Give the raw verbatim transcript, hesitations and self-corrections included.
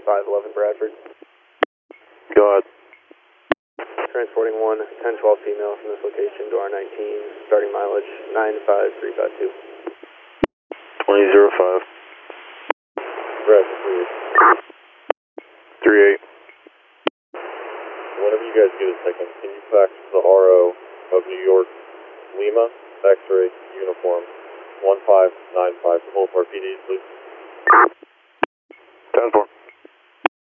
five eleven Bradford. Go ahead. Transporting one ten twelve female from this location to R nineteen, starting mileage nine five three five two. twenty zero five. Bradford, please. three eight. Whenever you guys get a second, can you fax the R O of New York, Lima, X-ray, uniform, one five nine five, Boulevard P D, please? ten four.